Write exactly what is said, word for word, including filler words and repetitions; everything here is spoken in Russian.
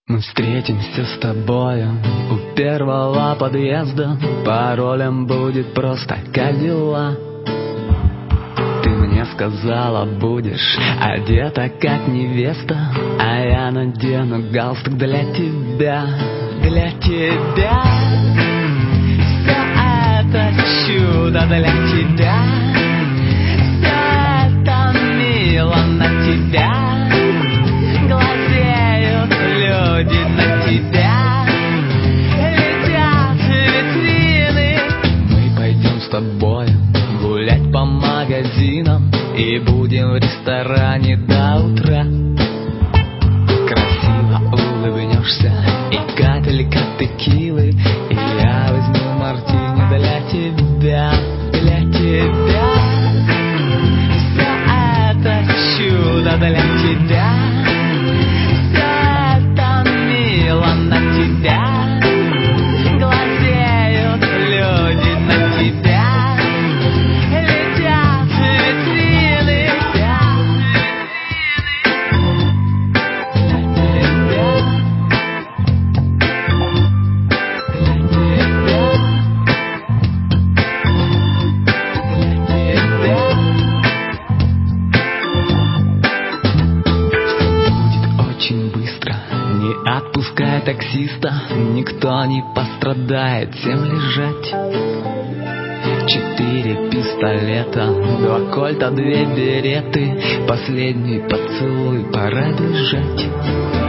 Мы встретимся с тобою у первого подъезда. Паролем будет просто «Как дела?». Ты мне сказала, будешь одета как невеста, а я надену галстук для тебя, для тебя. Все это чудо для тебя, все это мило на тебя. Глазеют люди на тебя, летят витрины. Мы пойдем с тобой гулять по магазинам и будем в ресторане до утра. Красиво улыбнешься и капелька текилы, и я возьму мартини для тебя, для тебя. Все это чудо для тебя, все это мило на тебя. Глазеют люди на тебя, летят витрины. Очень быстро, не отпускай таксиста, никто не пострадает, всем лежать. Четыре пистолета, два кольта, две береты, последний поцелуй, пора бежать.